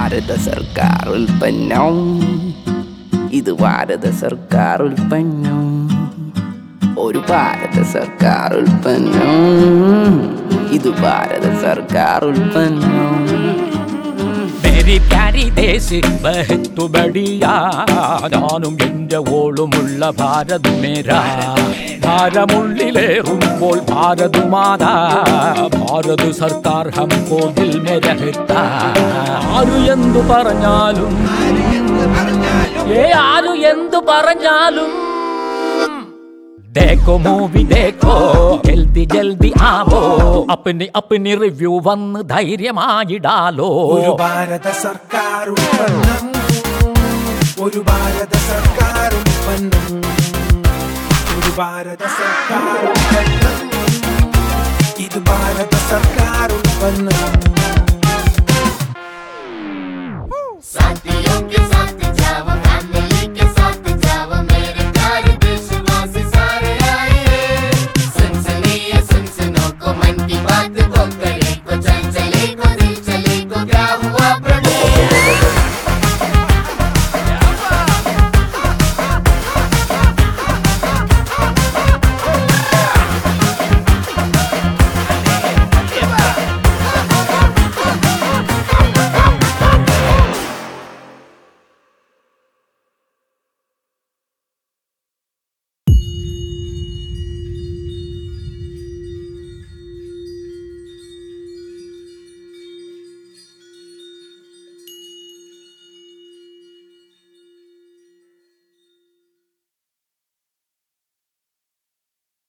ഭാരത സർക്കാർ ഉൽപ്പന്നം, ഇത് ഭാരത സർക്കാർ ഉൽപ്പന്നം, ഒരു ഭാരത സർക്കാർ ഉൽപ്പന്നം, ഇത് ഭാരത സർക്കാർ ഉൽപ്പന്നം. मेरी प्यारी देश बहुत बढ़िया, ഞാനും എൻ്റെ ഓളുമുള്ള ഭാരത് മേരാ. ഭാരമുള്ളിലേറുമ്പോൾ ഭാരത് മാതാ, ഭാരത് സർക്കാർ ഹംകോ ദിൽ മേ രഹ്താ. ആരു എന്തു പറഞ്ഞാലും, ആരു എന്തു പറഞ്ഞാലും, देखो मूवी देखो जल्दी जल्दी आओ, अपनी अपनी रिव्यू വന്ന് ധൈര്യമായിടാലോ. ഒരു ഭാരത സർക്കാർ ഉൽപ്പന്നം, ഒരു ഭാരത സർക്കാർ ഉൽപ്പന്നം, ഒരു ഭാരത സർക്കാർ ഉൽപ്പന്നം, ഇത് ഭാരത സർക്കാർ ഉൽപ്പന്നം.